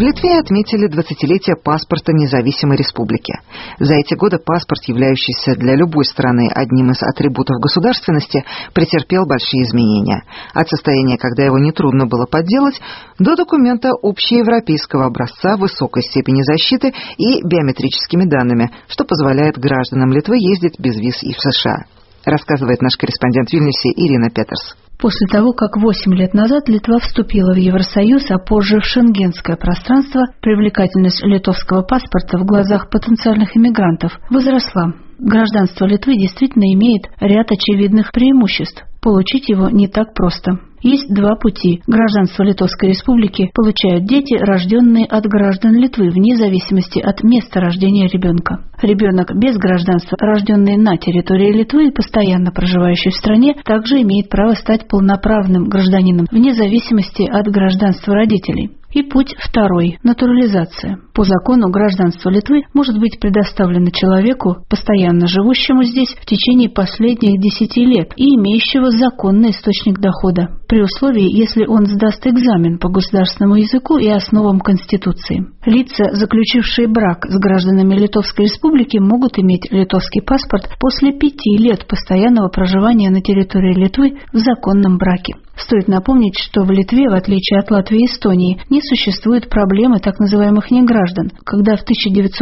Литве отметили 20-летие паспорта независимой республики. За эти годы паспорт, являющийся для любой страны одним из атрибутов государственности, претерпел большие изменения. От состояния, когда его нетрудно было подделать, до документа общеевропейского образца высокой степени защиты и биометрическими данными, что позволяет гражданам Литвы ездить без виз и в США. Рассказывает наш корреспондент в Вильнюсе Ирина Петерс. После того, как 8 лет назад Литва вступила в Евросоюз, а позже в шенгенское пространство, привлекательность литовского паспорта в глазах потенциальных иммигрантов возросла. Гражданство Литвы действительно имеет ряд очевидных преимуществ. Получить его не так просто. Есть два пути. Гражданство Литовской Республики получают дети, рожденные от граждан Литвы, вне зависимости от места рождения ребенка. Ребенок без гражданства, рожденный на территории Литвы и постоянно проживающий в стране, также имеет право стать полноправным гражданином, вне зависимости от гражданства родителей. И путь второй – натурализация. По закону гражданство Литвы может быть предоставлено человеку, постоянно живущему здесь в течение последних 10 лет и имеющего законный источник дохода, при условии, если он сдаст экзамен по государственному языку и основам Конституции. Лица, заключившие брак с гражданами Литовской Республики, могут иметь литовский паспорт после 5 лет постоянного проживания на территории Литвы в законном браке. Стоит напомнить, что в Литве, в отличие от Латвии и Эстонии, не существует проблемы так называемых неграждан. Когда в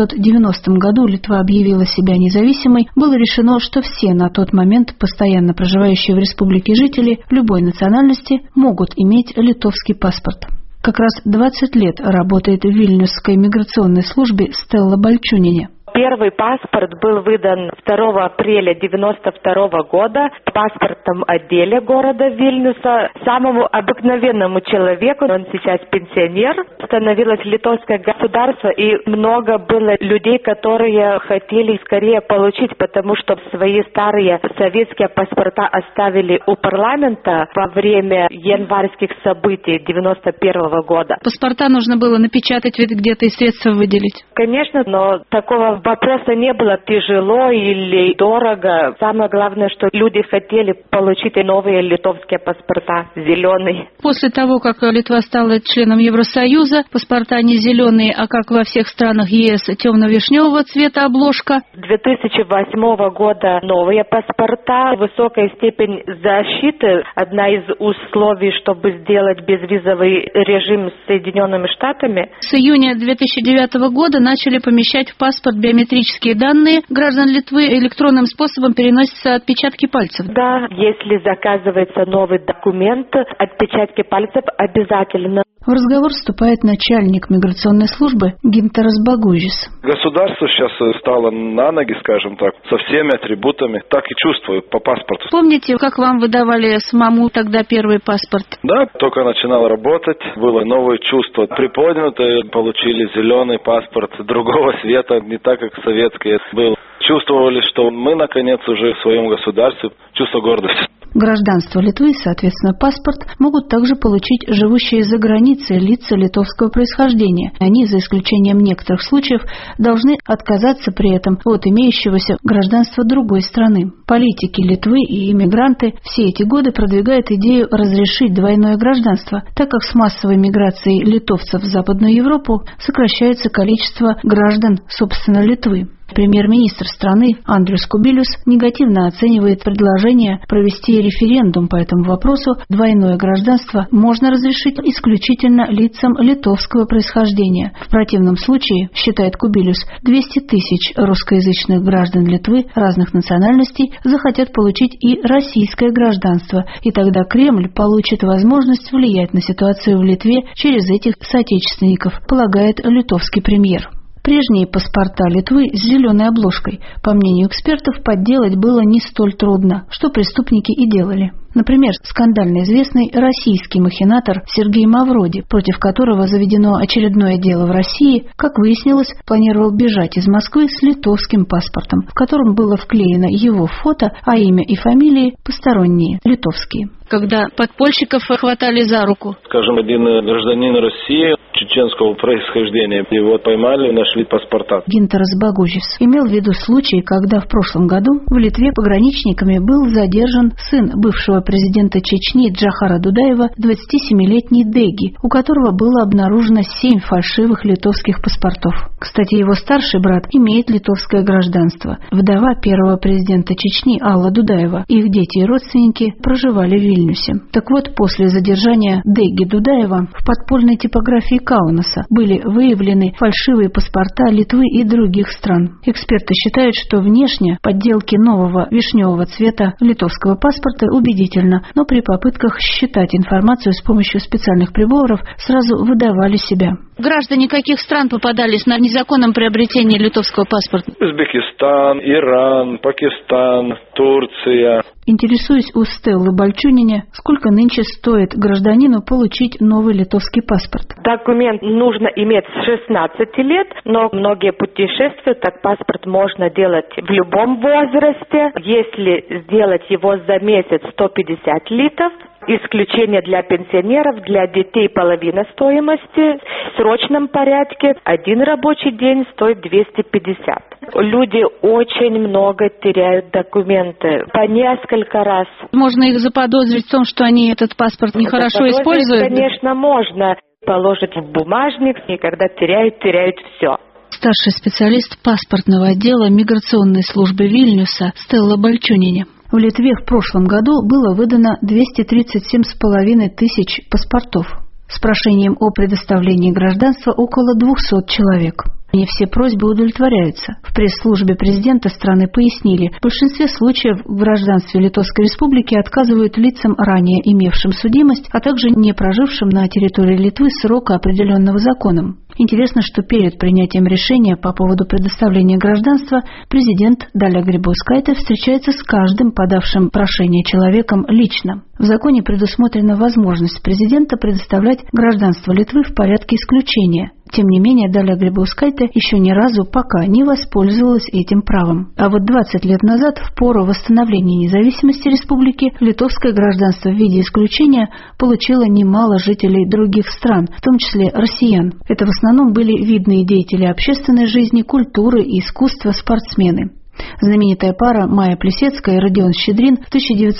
1990 году Литва объявила себя независимой, было решено, что все на тот момент постоянно проживающие в республике жители любой национальности могут иметь литовский паспорт. Как раз 20 лет работает в Вильнюсской миграционной службе Стелла Бальчунине. Первый паспорт был выдан 2 апреля 1992 года в паспортном отделе города Вильнюса самому обыкновенному человеку, он сейчас пенсионер. Становилось литовское государство, и много было людей, которые хотели скорее получить, потому что свои старые советские паспорта оставили у парламента во время январских событий 1991 года. Паспорта нужно было напечатать, ведь где-то и средства выделить. Конечно, но такого вопроса не было, тяжело или дорого. Самое главное, что люди хотели получить новые литовские паспорта, зеленые. После того, как Литва стала членом Евросоюза, паспорта не зеленые, а как во всех странах ЕС, темно-вишневого цвета обложка. С 2008 года новые паспорта, высокая степень защиты. Одна из условий, чтобы сделать безвизовый режим с Соединенными Штатами. С июня 2009 года начали помещать в паспорт биометрические данные. Граждан Литвы электронным способом переносятся отпечатки пальцев. Да, если заказывается новый документ, отпечатки пальцев обязательно. В разговор вступает начальник миграционной службы Гинтерас Багужис. Государство сейчас стало на ноги, скажем так, со всеми атрибутами. Так и чувствую по паспорту. Помните, как вам выдавали самому тогда первый паспорт? Да, только начинал работать, было новое чувство. Приподнятые получили зеленый паспорт другого цвета, не так, как советский был. Чувствовали, что мы, наконец, уже в своем государстве, чувство гордости. Гражданство Литвы, соответственно, паспорт, могут также получить живущие за границей лица литовского происхождения. Они, за исключением некоторых случаев, должны отказаться при этом от имеющегося гражданства другой страны. Политики Литвы и иммигранты все эти годы продвигают идею разрешить двойное гражданство, так как с массовой миграцией литовцев в Западную Европу сокращается количество граждан, собственно, Литвы. Премьер-министр страны Андрюс Кубилюс негативно оценивает предложение провести референдум по этому вопросу. Двойное гражданство можно разрешить исключительно лицам литовского происхождения. В противном случае, считает Кубилюс, 200 тысяч русскоязычных граждан Литвы разных национальностей захотят получить и российское гражданство, и тогда Кремль получит возможность влиять на ситуацию в Литве через этих соотечественников, полагает литовский премьер. Прежние паспорта Литвы с зеленой обложкой, по мнению экспертов, подделать было не столь трудно, что преступники и делали. Например, скандально известный российский махинатор Сергей Мавроди, против которого заведено очередное дело в России, как выяснилось, планировал бежать из Москвы с литовским паспортом, в котором было вклеено его фото, а имя и фамилии посторонние, литовские. когда подпольщиков хватали за руку? Скажем, один гражданин России чеченского происхождения, его поймали, нашли паспорта. Гинтерас Багужис имел в виду случай, когда в прошлом году в Литве пограничниками был задержан сын бывшего президента Чечни Джохара Дудаева, 27-летний Деги, у которого было обнаружено 7 фальшивых литовских паспортов. Кстати, его старший брат имеет литовское гражданство. Вдова первого президента Чечни Алла Дудаева, их дети и родственники проживали в Вильнюсе. Так вот, после задержания Деги Дудаева в подпольной типографии Каунаса были выявлены фальшивые паспорта Литвы и других стран. Эксперты считают, что внешне подделки нового вишневого цвета литовского паспорта убедительно, но при попытках считать информацию с помощью специальных приборов сразу выдавали себя. Граждане каких стран попадались на незаконном приобретении литовского паспорта? Узбекистан, Иран, Пакистан, Турция. Интересуюсь у Стеллы Бальчунине, сколько нынче стоит гражданину получить новый литовский паспорт. Документ нужно иметь с 16 лет, но многие путешествуют, так паспорт можно делать в любом возрасте. Если сделать его за месяц 150 литов, исключение для пенсионеров, для детей половина стоимости. В срочном порядке один рабочий день стоит 250. Люди очень много теряют документы, по несколько раз. Можно их заподозрить в том, что они этот паспорт нехорошо используют? Конечно, можно. Положить в бумажник, и когда теряют все. Старший специалист паспортного отдела миграционной службы Вильнюса Стелла Бальчунине. В Литве в прошлом году было выдано 237,5 тысяч паспортов. С прошением о предоставлении гражданства около 200 человек. Не все просьбы удовлетворяются. В пресс-службе президента страны пояснили, в большинстве случаев в гражданстве Литовской Республики отказывают лицам, ранее имевшим судимость, а также не прожившим на территории Литвы срока, определенного законом. Интересно, что перед принятием решения по поводу предоставления гражданства президент Даля Грибаускайте встречается с каждым подавшим прошение человеком лично. В законе предусмотрена возможность президента предоставлять гражданство Литвы в порядке исключения. Тем не менее, Даля Грибаускайте еще ни разу пока не воспользовалась этим правом. А вот 20 лет назад, в пору восстановления независимости республики, литовское гражданство в виде исключения получило немало жителей других стран, в том числе россиян. Это в основном были видные деятели общественной жизни, культуры, искусства, спортсмены. Знаменитая пара Майя Плисецкая и Родион Щедрин в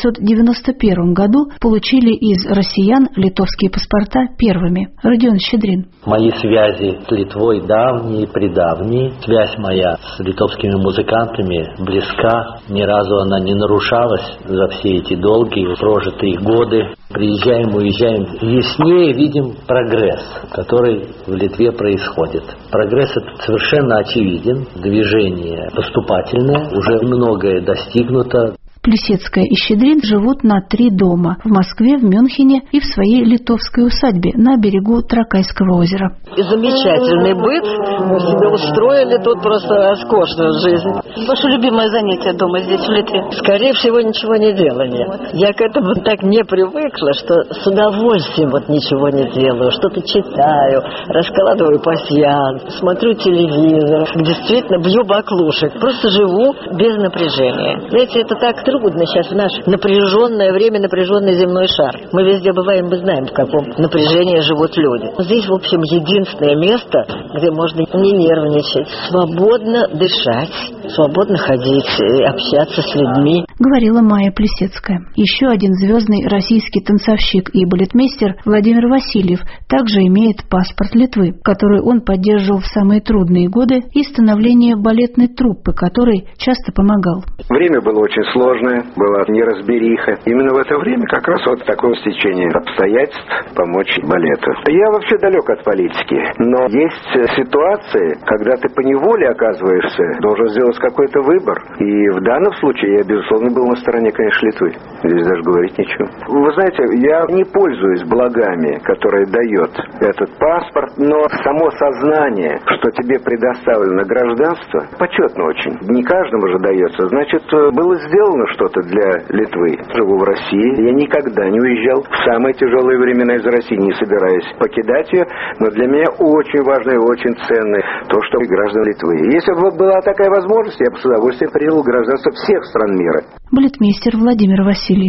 1991 году получили из россиян литовские паспорта первыми. Родион Щедрин. Мои связи с Литвой давние и предавние. Связь моя с литовскими музыкантами близка. Ни разу она не нарушалась за все эти долгие прожитые годы. Приезжаем, уезжаем. Яснее видим прогресс, который в Литве происходит. Прогресс этот совершенно очевиден. Движение поступательное. Уже многое достигнуто. Плисецкая и Щедрин живут на 3 дома – в Москве, в Мюнхене и в своей литовской усадьбе на берегу Тракайского озера. И замечательный быт. Мы себе устроили тут просто роскошную жизнь. Ваше любимое занятие дома здесь, в Литве? Скорее всего, ничего не делание. Я к этому так не привыкла, что с удовольствием ничего не делаю. Что-то читаю, раскладываю пасьянс, смотрю телевизор. Действительно, бью баклушек. Просто живу без напряжения. Знаете, это так трудно сейчас в наше напряженное время, напряженный земной шар. Мы везде бываем, мы знаем, в каком напряжении живут люди. Здесь, в общем, единственное место, где можно не нервничать, свободно дышать, свободно ходить, общаться с людьми. Говорила Майя Плисецкая. Еще один звездный российский танцовщик и балетмейстер Владимир Васильев также имеет паспорт Литвы, который он поддерживал в самые трудные годы, и становление балетной труппы, которой часто помогал. Время было очень сложное, была неразбериха. Именно в это время как раз такое стечение обстоятельств помочь балету. Я вообще далек от политики, но есть ситуации, когда ты поневоле оказываешься, должен сделать какой-то выбор. И в данном случае я, безусловно, был на стороне, конечно, Литвы. Здесь даже говорить нечего. Вы знаете, я не пользуюсь благами, которые дает этот паспорт, но само сознание, что тебе предоставлено гражданство, почетно очень. Не каждому же дается. Значит, было сделано что-то для Литвы. Живу в России. Я никогда не уезжал в самые тяжелые времена из России, не собираюсь покидать ее, но для меня очень важно и очень ценно то, что граждан Литвы. Если бы была такая возможность, я бы с удовольствием принял гражданство всех стран мира. Балетмейстер Владимир Васильев.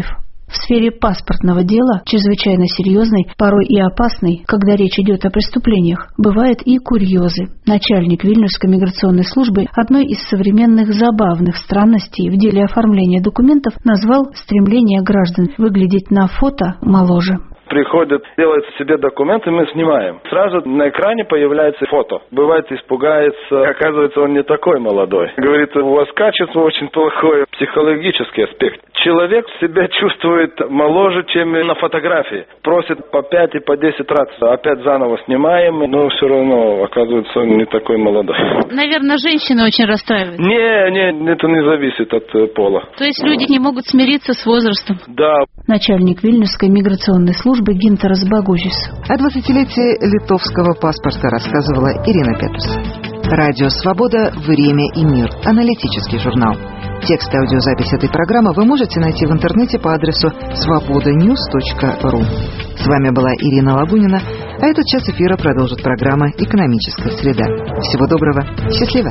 В сфере паспортного дела, чрезвычайно серьезной, порой и опасной, когда речь идет о преступлениях, бывают и курьезы. Начальник Вильнюсской миграционной службы одной из современных забавных странностей в деле оформления документов назвал стремление граждан выглядеть на фото моложе. Приходят, делают себе документы, мы снимаем. Сразу на экране появляется фото. Бывает, испугается, оказывается, он не такой молодой. Говорит, у вас качество очень плохое, психологический аспект. Человек себя чувствует моложе, чем на фотографии. Просит по 5 и по 10 раз. Опять заново снимаем, но все равно, оказывается, он не такой молодой. Наверное, женщины очень расстраиваются. Не, это не зависит от пола. То есть люди не могут смириться с возрастом? Да. Начальник Вильнюсской миграционной службы Гинтерас Багужис. О 20-летии литовского паспорта рассказывала Ирина Петрус. Радио «Свобода. Время и мир». Аналитический журнал. Текст и аудиозапись этой программы вы можете найти в интернете по адресу svobodanews.ru. С вами была Ирина Лагунина, а этот час эфира продолжит программа «Экономическая среда». Всего доброго. Счастливо.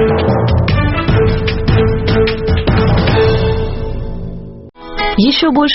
Еще больше